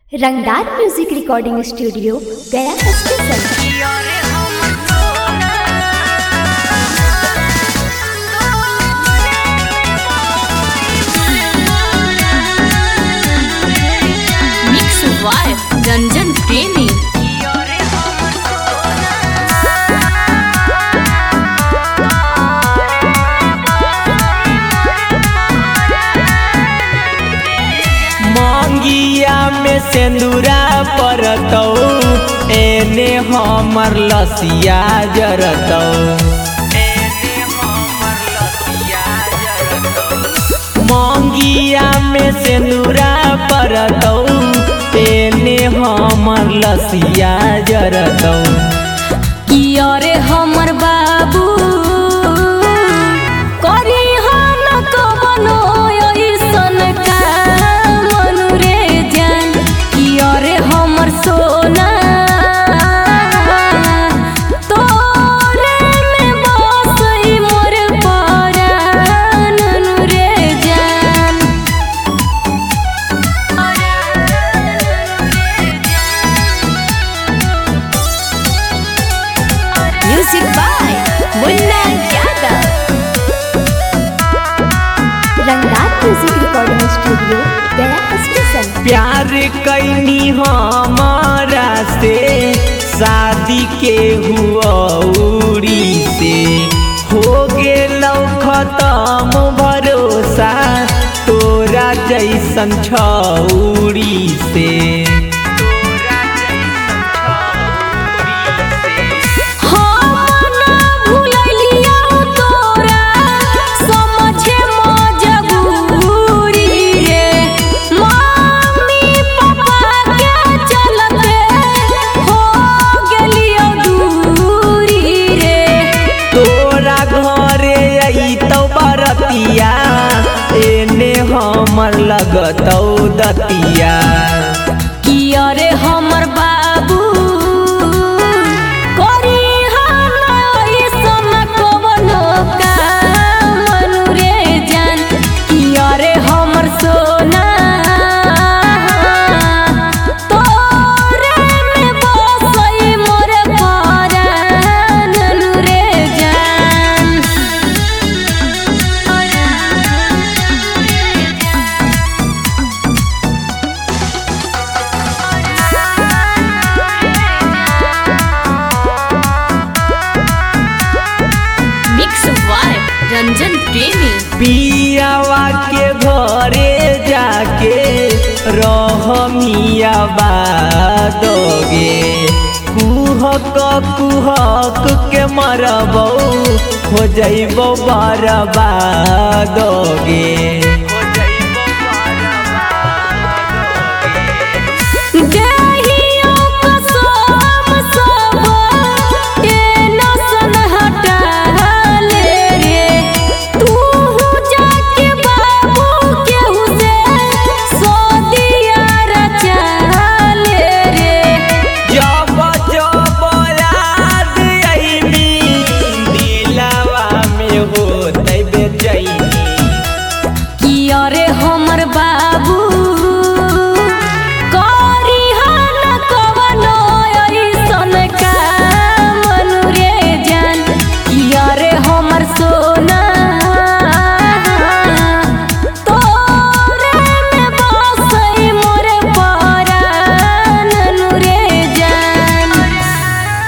रंगदार music recording studio Gaya station. Mix by Ranjan Premi. मंगिया में सिंदूरा परतौ एने हमर लसिया जरतौ। मंगिया में सिंदूरा परतौ एने हमर लसिया जरतौ। किया रे हमर बाबू करी हम कवनो ऐसन काम रे जान। किया रे हमर सोना तोरे में बसई मोर परान रे जान। Music by Munna Yadav. Rangdar music recording studio Gaya station. प्यार कैनी हमारा से शादी के हुआउरी से हो गेलौ खत्म भरोसा तोरा जैसन छौरी से। एने हमर लगतौ दतिया। किया रे हमर बाबू करी हम ऐसन कवनो काम रे जान। किया रे हमर सोना तोरे में बसई मोर परान रे जान। मिक्स वाय रंजन प्रेमी। पियावा के घरे जाके रहमिया बादोगे कुहक कुहक के मरबौ हो जइबौ बर्बादोगे। किया रे हमर बाबू करी हम कवनो ऐसन काम रे जान। किया रे हमर सोना तोरे में बसई मोर परान रे जान।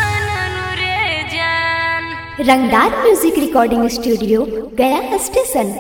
Rangdar music recording studio Gaya station.